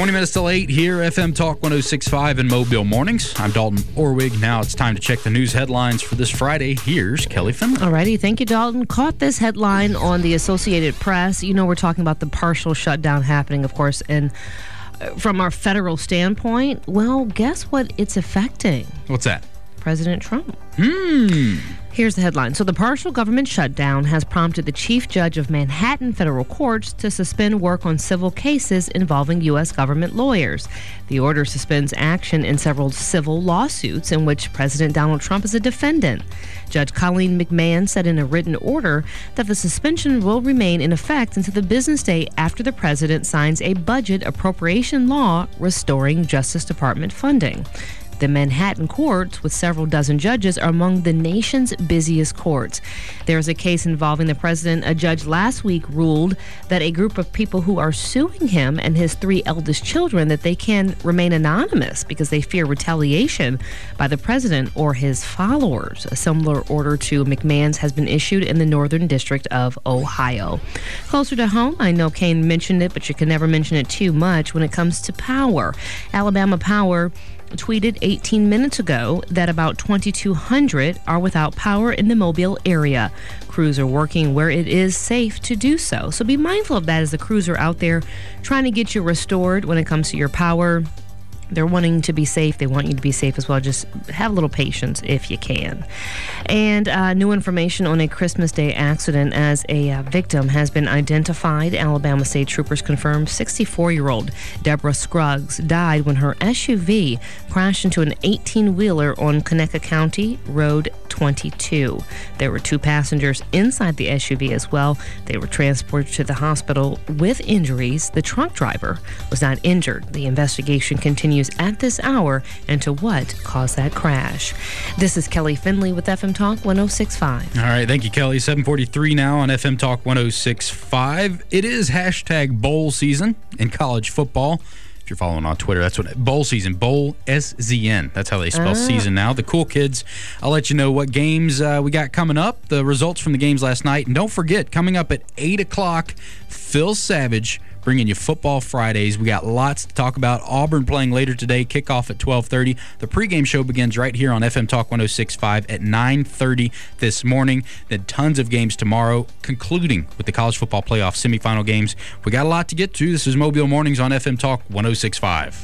twenty minutes till eight here, F M Talk one oh six point five in Mobile Mornings. I'm Dalton Orwig. Now it's time to check the news headlines for this Friday. Here's Kelly Finley. Alrighty, thank you, Dalton. Caught this headline on the Associated Press. You know, we're talking about the partial shutdown happening, of course, and from our federal standpoint, well, guess what it's affecting? What's that? President Trump. Hmm. Here's the headline. So the partial government shutdown has prompted the chief judge of Manhattan federal courts to suspend work on civil cases involving U S government lawyers. The order suspends action in several civil lawsuits in which President Donald Trump is a defendant. Judge Colleen McMahon said in a written order that the suspension will remain in effect until the business day after the president signs a budget appropriation law restoring Justice Department funding. The Manhattan courts, with several dozen judges, are among the nation's busiest courts. There is a case involving the president. A judge last week ruled that a group of people who are suing him and his three eldest children that they can remain anonymous because they fear retaliation by the president or his followers. A similar order to McMahon's has been issued in the Northern District of Ohio. Closer to home, I know Kane mentioned it, but you can never mention it too much when it comes to power. Alabama Power tweeted eighteen minutes ago that about twenty-two hundred are without power in the Mobile area. Crews are working where it is safe to do so. So be mindful of that as the crews are out there trying to get you restored when it comes to your power. They're wanting to be safe. They want you to be safe as well. Just have a little patience if you can. And uh, new information on a Christmas Day accident as a uh, victim has been identified. Alabama State Troopers confirmed sixty-four-year-old Deborah Scruggs died when her S U V crashed into an eighteen-wheeler on Conecuh County Road twenty-two. There were two passengers inside the S U V as well. They were transported to the hospital with injuries. The truck driver was not injured. The investigation continues at this hour into what caused that crash. This is Kelly Finley with F M Talk one oh six point five. All right, thank you, Kelly. seven forty-three now on F M Talk one oh six point five. It is hashtag bowl season in college football. If you're following on Twitter, that's what bowl season, bowl S Z N. That's how they spell ah. season now. The cool kids, I'll let you know what games uh, we got coming up, the results from the games last night. And don't forget, coming up at eight o'clock, Phil Savage bringing you Football Fridays. We got lots to talk about. Auburn playing later today, kickoff at twelve thirty. The pregame show begins right here on F M Talk one oh six point five at nine thirty this morning. Then tons of games tomorrow, concluding with the college football playoff semifinal games. We got a lot to get to. This is Mobile Mornings on F M Talk one oh six point five.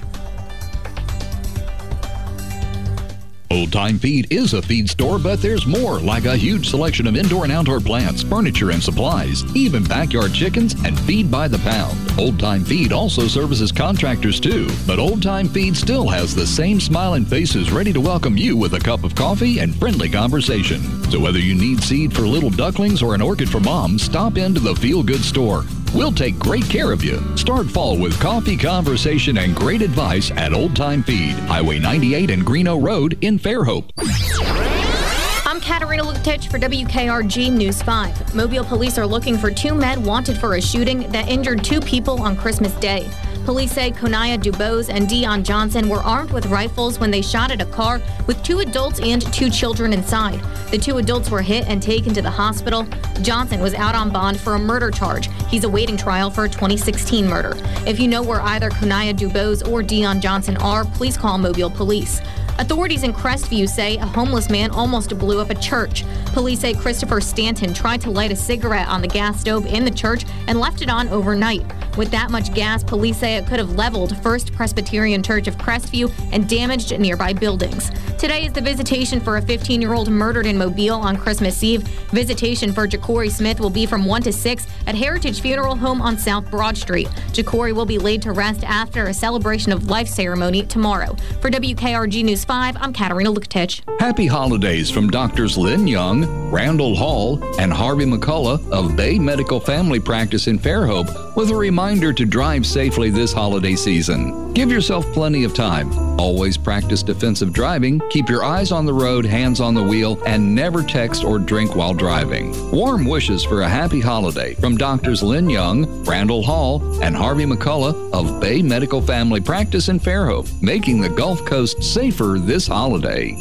Old Time Feed is a feed store, but there's more, like a huge selection of indoor and outdoor plants, furniture, and supplies, even backyard chickens, and feed by the pound. Old Time Feed also services contractors too, but Old Time Feed still has the same smiling faces ready to welcome you with a cup of coffee and friendly conversation. So whether you need seed for little ducklings or an orchid for mom, stop into the Feel Good store. We'll take great care of you. Start fall with coffee, conversation, and great advice at Old Time Feed, Highway ninety-eight and Greeno Road in Fairhope. I'm Katarina Lukitich for W K R G News five. Mobile police are looking for two men wanted for a shooting that injured two people on Christmas Day. Police say Konaya Dubose and Dion Johnson were armed with rifles when they shot at a car with two adults and two children inside. The two adults were hit and taken to the hospital. Johnson was out on bond for a murder charge. He's awaiting trial for a twenty sixteen murder. If you know where either Konaya Dubose or Dion Johnson are, please call Mobile Police. Authorities in Crestview say a homeless man almost blew up a church. Police say Christopher Stanton tried to light a cigarette on the gas stove in the church and left it on overnight. With that much gas, police say it could have leveled First Presbyterian Church of Crestview and damaged nearby buildings. Today is the visitation for a fifteen-year-old murdered in Mobile on Christmas Eve. Visitation for Ja'Cory Smith will be from one to six at Heritage Funeral Home on South Broad Street. Ja'Cory will be laid to rest after a celebration of life ceremony tomorrow. For W K R G News five, I'm Katarina Lukitich. Happy holidays from Doctors Lynn Young, Randall Hall, and Harvey McCullough of Bay Medical Family Practice in Fairhope with a reminder to drive safely this holiday season. Give yourself plenty of time. Always practice defensive driving, keep your eyes on the road, hands on the wheel, and never text or drink while driving. Warm wishes for a happy holiday from Doctors Lynn Young, Randall Hall, and Harvey McCullough of Bay Medical Family Practice in Fairhope, making the Gulf Coast safer this holiday.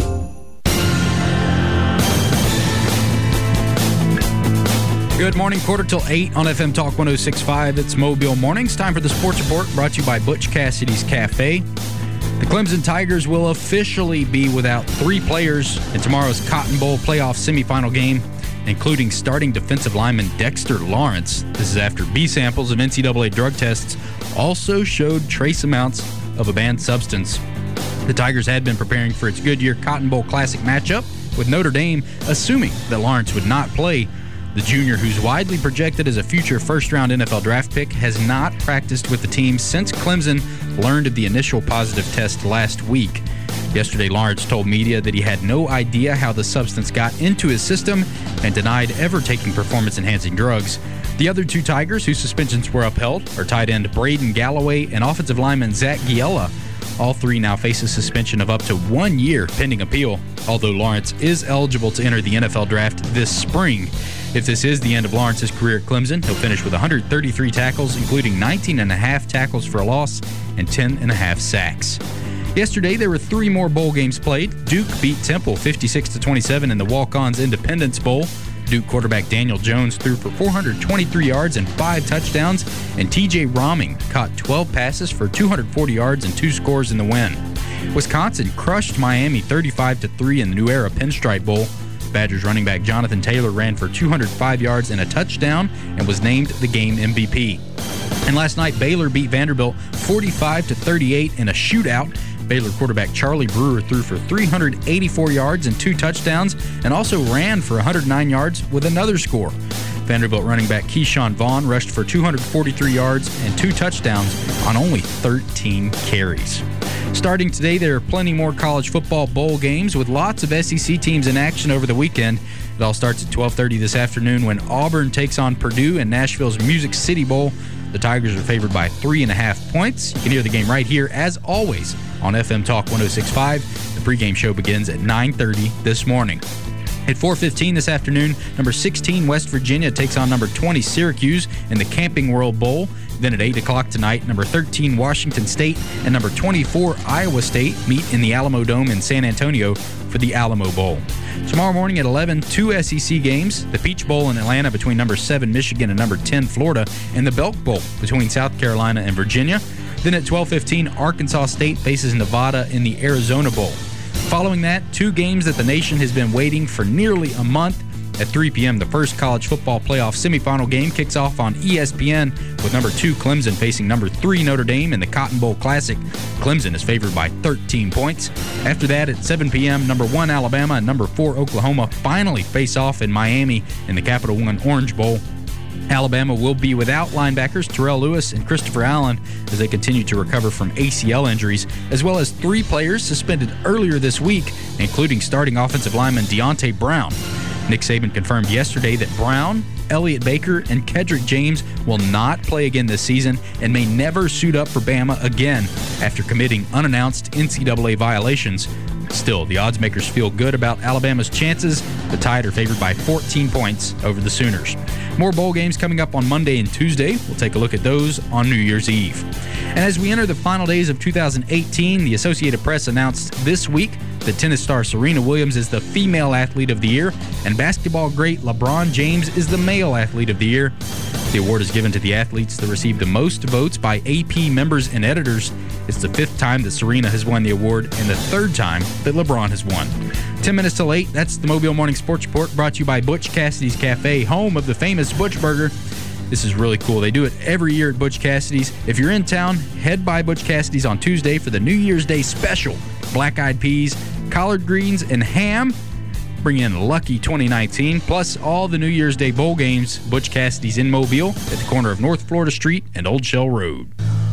Good morning, quarter till eight on F M Talk one oh six point five. It's Mobile Mornings. Time for the Sports Report, brought to you by Butch Cassidy's Cafe. The Clemson Tigers will officially be without three players in tomorrow's Cotton Bowl playoff semifinal game, including starting defensive lineman Dexter Lawrence. This is after B samples of N C double A drug tests also showed trace amounts of a banned substance. The Tigers had been preparing for its Goodyear Cotton Bowl Classic matchup with Notre Dame, assuming that Lawrence would not play. The junior, who's widely projected as a future first-round N F L draft pick, has not practiced with the team since Clemson learned of the initial positive test last week. Yesterday, Lawrence told media that he had no idea how the substance got into his system and denied ever taking performance-enhancing drugs. The other two Tigers whose suspensions were upheld are tight end Braden Galloway and offensive lineman Zach Giella. All three now face a suspension of up to one year pending appeal, although Lawrence is eligible to enter the N F L draft this spring. If this is the end of Lawrence's career at Clemson, he'll finish with one hundred thirty-three tackles, including nineteen and a half tackles for a loss and ten and a half sacks. Yesterday, there were three more bowl games played. Duke beat Temple fifty-six to twenty-seven in the Walk-Ons Independence Bowl. Duke quarterback Daniel Jones threw for four hundred twenty-three yards and five touchdowns, and T J Romming caught twelve passes for two hundred forty yards and two scores in the win. Wisconsin crushed Miami thirty-five to three in the New Era Pinstripe Bowl. Badgers running back Jonathan Taylor ran for two hundred five yards and a touchdown and was named the game M V P. And last night, Baylor beat Vanderbilt forty-five to thirty-eight in a shootout. Baylor quarterback Charlie Brewer threw for three hundred eighty-four yards and two touchdowns and also ran for one hundred nine yards with another score. Vanderbilt running back Keyshawn Vaughn rushed for two hundred forty-three yards and two touchdowns on only thirteen carries. Starting today, there are plenty more college football bowl games with lots of S E C teams in action over the weekend. It all starts at twelve thirty this afternoon when Auburn takes on Purdue in Nashville's Music City Bowl. The Tigers are favored by three and a half points. You can hear the game right here, as always, on F M Talk one oh six point five. The pregame show begins at nine thirty this morning. At four fifteen this afternoon, number sixteen West Virginia takes on number twenty Syracuse in the Camping World Bowl. Then at eight o'clock tonight, number thirteen Washington State and number twenty-four Iowa State meet in the Alamo Dome in San Antonio for the Alamo Bowl. Tomorrow morning at eleven, two S E C games, the Peach Bowl in Atlanta between number seven Michigan and number ten Florida, and the Belk Bowl between South Carolina and Virginia. Then at twelve fifteen, Arkansas State faces Nevada in the Arizona Bowl. Following that, two games that the nation has been waiting for nearly a month. At three p.m., the first college football playoff semifinal game kicks off on E S P N with number two Clemson facing number three Notre Dame in the Cotton Bowl Classic. Clemson is favored by thirteen points. After that, at seven p.m., number one Alabama and number four Oklahoma finally face off in Miami in the Capital One Orange Bowl. Alabama will be without linebackers Terrell Lewis and Christopher Allen as they continue to recover from A C L injuries, as well as three players suspended earlier this week, including starting offensive lineman Deontay Brown. Nick Saban confirmed yesterday that Brown, Elliott Baker, and Kedrick James will not play again this season and may never suit up for Bama again after committing unannounced N C double A violations. Still, the odds makers feel good about Alabama's chances. The Tide are favored by fourteen points over the Sooners. More bowl games coming up on Monday and Tuesday. We'll take a look at those on New Year's Eve. And as we enter the final days of two thousand eighteen, the Associated Press announced this week that tennis star Serena Williams is the female athlete of the year, and basketball great LeBron James is the male athlete of the year. The award is given to the athletes that receive the most votes by A P members and editors. It's the fifth time that Serena has won the award and the third time that LeBron has won. ten minutes till eight, that's the Mobile Morning Sports Report brought to you by Butch Cassidy's Cafe, home of the famous Butch Burger. This is really cool. They do it every year at Butch Cassidy's. If you're in town, head by Butch Cassidy's on Tuesday for the New Year's Day special. Black-eyed peas, collard greens, and ham. Bring in Lucky twenty nineteen, plus all the New Year's Day bowl games. Butch Cassidy's in Mobile at the corner of North Florida Street and Old Shell Road.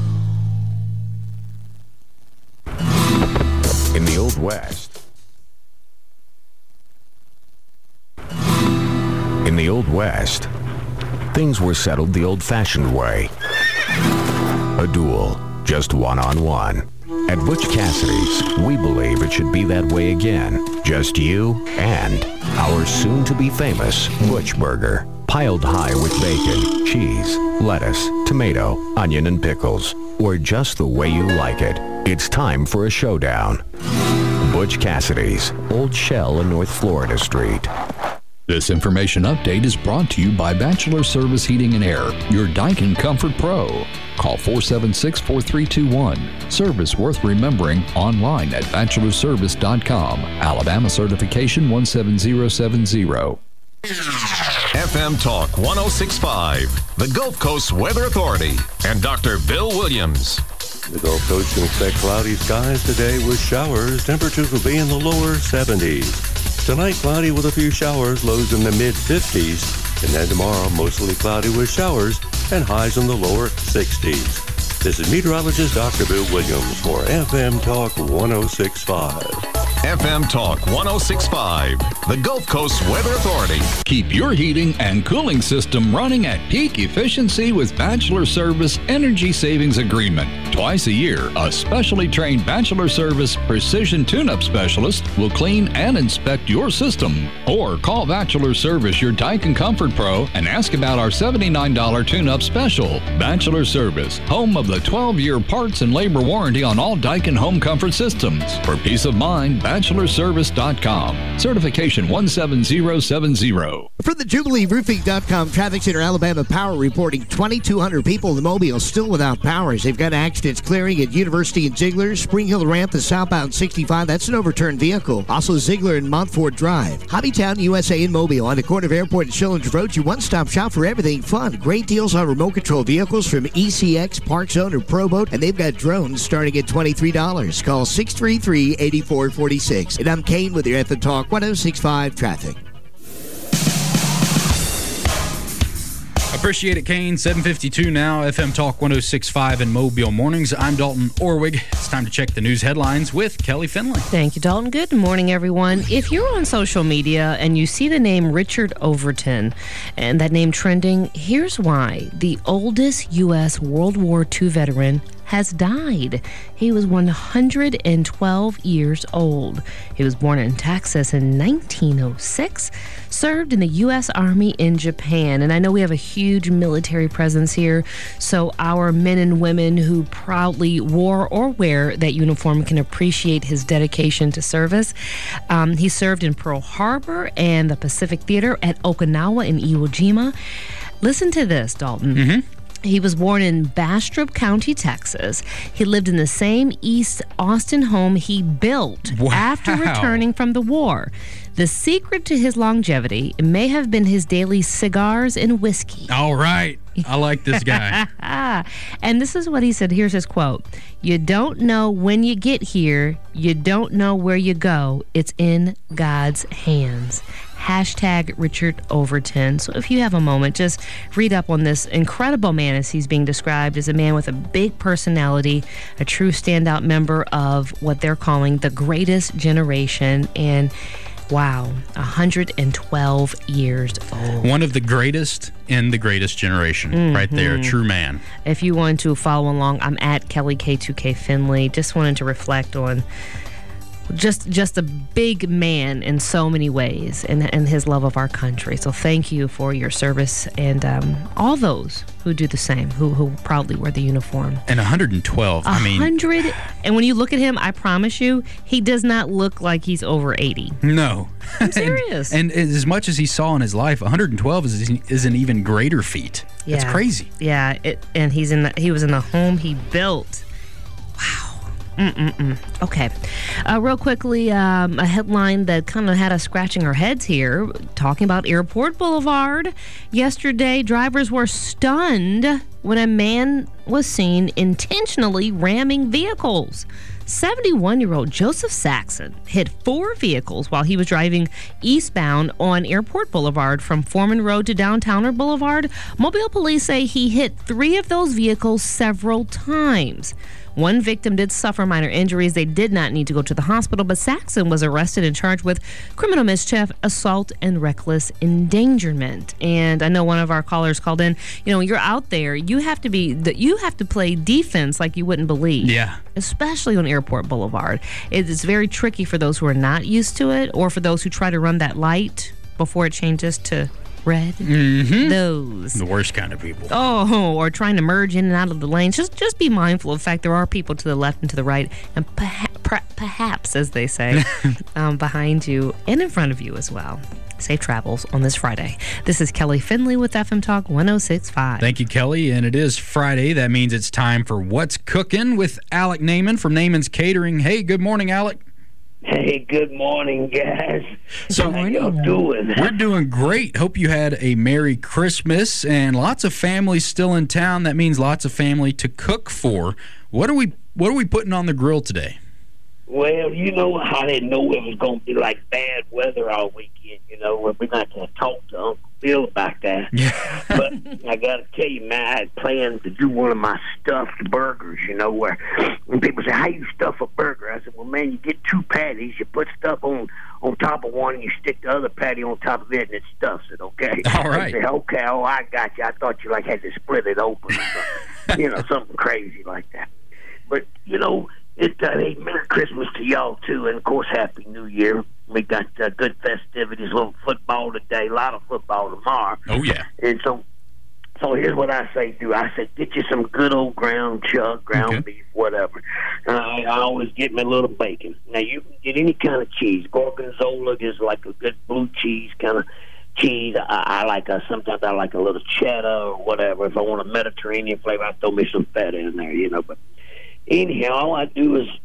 In the Old West. In the Old West, things were settled the old-fashioned way. A duel, just one-on-one. At Butch Cassidy's, we believe it should be that way again. Just you and our soon-to-be famous Butch Burger. Piled high with bacon, cheese, lettuce, tomato, onion, and pickles. Or just the way you like it. It's time for a showdown. Butch Cassidy's, Old Shell and North Florida Street. This information update is brought to you by Bachelor Service Heating and Air, your Daikin Comfort Pro. Call four seven six, four three two one. Service worth remembering online at bachelor service dot com. Alabama certification one seven zero seven zero. F M Talk one oh six point five, the Gulf Coast Weather Authority, and Doctor Bill Williams. The Gulf Coast can expect cloudy skies today with showers. Temperatures will be in the lower seventies. Tonight, cloudy with a few showers, lows in the mid-fifties. And then tomorrow, mostly cloudy with showers and highs in the lower sixties. This is meteorologist Doctor Bill Williams for F M Talk one oh six point five. F M Talk one oh six point five, the Gulf Coast Weather Authority. Keep your heating and cooling system running at peak efficiency with Bachelor Service Energy Savings Agreement. Twice a year, a specially trained Bachelor Service Precision Tune-Up Specialist will clean and inspect your system. Or call Bachelor Service, your Daikin Comfort Pro, and ask about our seventy-nine dollars tune-up special. Bachelor Service, home of the twelve-year parts and labor warranty on all Daikin home comfort systems. For peace of mind, bachelor service dot com. Certification one seven zero seven zero. For the Jubilee Roofing dot com Traffic Center Alabama Power reporting twenty-two hundred people in the Mobile still without power as they've got accidents clearing at University and Ziegler, Spring Hill Ramp to southbound sixty-five. That's an overturned vehicle. Also Ziegler and Montfort Drive. Hobbytown U S A in Mobile on the corner of Airport and Schillinger Road. Your one-stop shop for everything fun. Great deals on remote control vehicles from E C X, Park Zone, or ProBoat. And they've got drones starting at twenty-three dollars. Call six three three, eight four four six. And I'm Kane with your F M Talk one oh six point five traffic. Appreciate it, Kane. seven fifty-two now, F M Talk one oh six point five in Mobile Mornings. I'm Dalton Orwig. It's time to check the news headlines with Kelly Finley. Thank you, Dalton. Good morning, everyone. If you're on social media and you see the name Richard Overton and that name trending, here's why. The oldest U S World War Two veteran has died. He was one hundred twelve years old. He was born in Texas in nineteen oh six, served in the U S Army in Japan. And I know we have a huge military presence here, so our men and women who proudly wore or wear that uniform can appreciate his dedication to service. Um, he served in Pearl Harbor and the Pacific Theater at Okinawa and Iwo Jima. Listen to this, Dalton. Mm-hmm. He was born in Bastrop County, Texas. He lived in the same East Austin home he built wow. after returning from the war. The secret to his longevity may have been his daily cigars and whiskey. All right. I like this guy. And this is what he said. Here's his quote. You don't know when you get here. You don't know where you go. It's in God's hands. Hashtag Richard Overton. So if you have a moment, just read up on this incredible man as he's being described as a man with a big personality, a true standout member of what they're calling the greatest generation. And wow, one hundred twelve years old. One of the greatest in the greatest generation. Mm-hmm. Right there, true man. If you want to follow along, I'm at Kelly K two K Finley. Just wanted to reflect on Just just a big man in so many ways and, and his love of our country. So thank you for your service and um, all those who do the same, who who proudly wear the uniform. And one hundred twelve, I mean. one hundred, and when you look at him, I promise you, he does not look like he's over eighty. No. I'm serious. and, and as much as he saw in his life, one hundred twelve is, is an even greater feat. Yeah. That's crazy. Yeah, it, and he's in the, he was in the home he built. Wow. Mm-mm-mm. Okay. Uh, real quickly, um, a headline that kind of had us scratching our heads here, talking about Airport Boulevard. Yesterday, drivers were stunned when a man was seen intentionally ramming vehicles. seventy-one-year-old Joseph Saxon hit four vehicles while he was driving eastbound on Airport Boulevard from Foreman Road to Downtowner Boulevard. Mobile police say he hit three of those vehicles several times. One victim did suffer minor injuries. They did not need to go to the hospital, but Saxon was arrested and charged with criminal mischief, assault, and reckless endangerment. And I know one of our callers called in. You know, you're out there. You have to be. You have to play defense like you wouldn't believe. Yeah. Especially on Airport Boulevard. It's very tricky for those who are not used to it, or for those who try to run that light before it changes to red. Mm-hmm. Those. The worst kind of people. Oh, or trying to merge in and out of the lanes. Just just be mindful of the fact there are people to the left and to the right, and perha- per- perhaps, as they say, um, behind you and in front of you as well. Safe travels on this Friday. This is Kelly Finley with F M Talk one oh six point five. Thank you, Kelly. And it is Friday. That means it's time for What's Cooking with Alec Naiman from Naiman's Catering. Hey, good morning, Alec. Hey, good morning, guys. So, how y'all doing? We're doing great. Hope you had a Merry Christmas and lots of family still in town. That means lots of family to cook for. What are we What are we putting on the grill today? Well, you know, I didn't know it was going to be like bad weather all weekend. You know, we're not going to talk to Uncle Bill about that. Yeah. But I got to tell you, man, I had planned to do one of my stuffed burgers, you know, where when people say, how you stuff a burger? I said, well, man, you get two patties, you put stuff on, on top of one, and you stick the other patty on top of it, and it stuffs it, okay? All right. I said, okay, oh, I got you. I thought you, like, had to split it open or something, you know, something crazy like that. But, you know, It, uh, hey, Merry Christmas to y'all, too, and, of course, Happy New Year. We got uh, good festivities, a little football today, a lot of football tomorrow. Oh, yeah. And so so here's what I say, do. I say, get you some good old ground chuck, ground okay. beef, whatever. Uh, I always get me a little bacon. Now, you can get any kind of cheese. Gorgonzola is like a good blue cheese kind of cheese. I, I like a, sometimes I like a little cheddar or whatever. If I want a Mediterranean flavor, I throw me some feta in there, you know, but anyhow, all I do is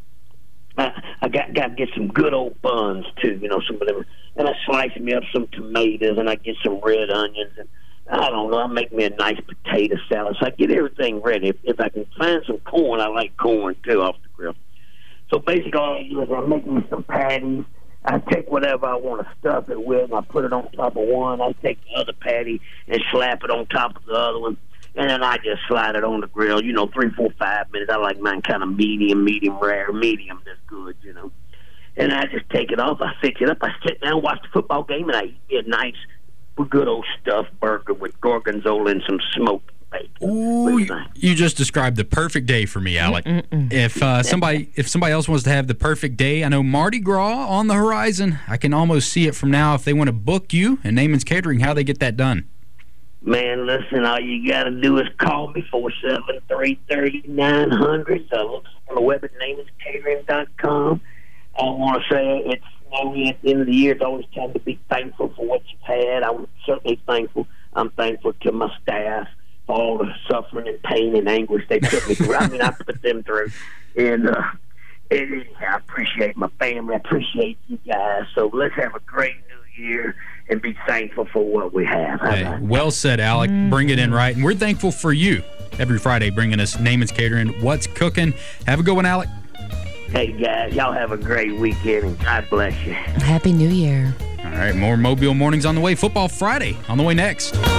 I, I got got to get some good old buns too, you know, some of them, and I slice me up some tomatoes, and I get some red onions, and I don't know, I make me a nice potato salad. So I get everything ready. If, if I can find some corn, I like corn too off the grill. So basically, all I do is I make me some patties. I take whatever I want to stuff it with, and I put it on top of one. I take the other patty and slap it on top of the other one. And then I just slide it on the grill, you know, three, four, five minutes. I like mine kind of medium, medium rare, medium that's good, you know. And I just take it off. I fix it up. I sit down, watch the football game, and I eat me a nice, good old stuffed burger with gorgonzola and some smoked bacon. Ooh, you just described the perfect day for me, Alec. Mm-mm-mm. If uh, somebody if somebody else wants to have the perfect day, I know Mardi Gras on the horizon. I can almost see it from now. If they want to book you and Naiman's Catering, how they get that done? Man, listen, all you got to do is call me, four seven three, three nine hundred. So look on the web at naiman's catering dot com. I want to say it's only at the end of the year. It's always time to be thankful for what you've had. I'm certainly thankful. I'm thankful to my staff for all the suffering and pain and anguish they put me through. I mean, I put them through. And uh, it, I appreciate my family. I appreciate you guys. So let's have a great new year and be thankful for what we have. Hey, well said, Alec. Mm-hmm. Bring it in right. And we're thankful for you every Friday bringing us Naiman's Catering. What's Cooking? Have a good one, Alec. Hey, guys. Y'all have a great weekend, and God bless you. Happy New Year. All right, more Mobile Mornings on the way. Football Friday on the way next.